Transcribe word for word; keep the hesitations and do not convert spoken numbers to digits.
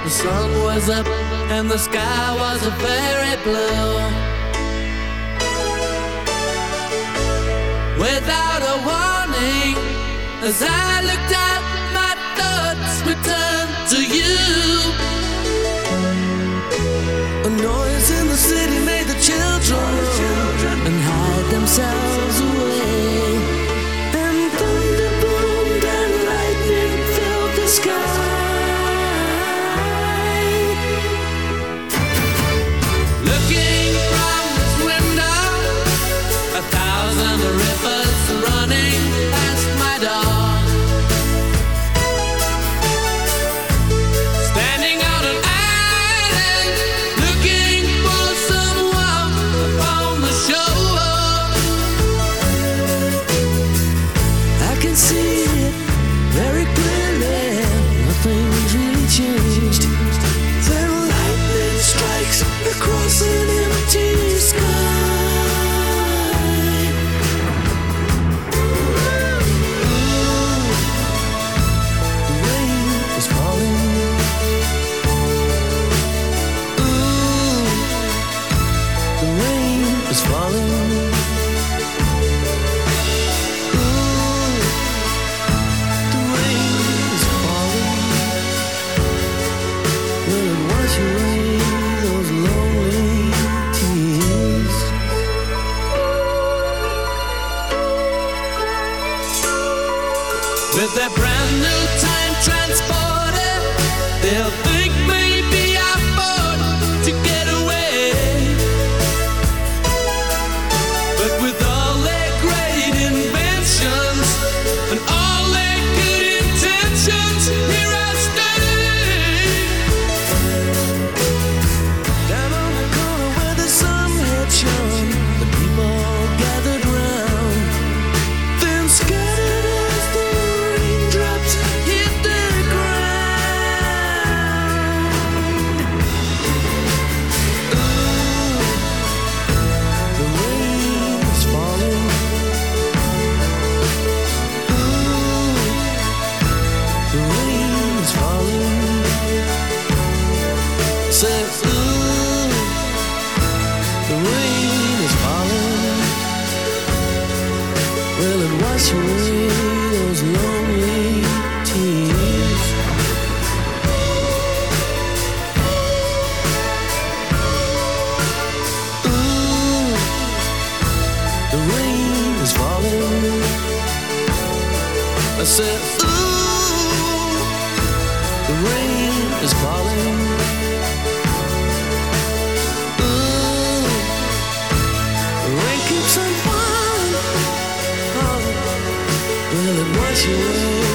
The sun was up and the sky was a very blue. Without a warning, as I looked out, my thoughts returned to you. A noise in the city made the children and hide themselves away. And thunder boomed and lightning filled the sky. Looking from this window, a thousand rivers running past my door. Standing on an island, looking for someone upon the shore. I can see it very clearly, nothing's really changed. Then lightning strikes across an empty sky. With their brand new time transporter, they'll think maybe I'm bored to get away. But with all their great inventions and all their good intentions, here I stay. Down on the corner where the sun had shone, the people gathered round, then scattered as the raindrops hit the ground. Ooh, the rain is falling. Ooh, the rain is falling. Say, ooh, the rain is falling. Will it wash away those lonely tears? Ooh, the rain is falling. I said, ooh, the rain is falling. Ooh, the rain keeps on falling. Oh, will it wash away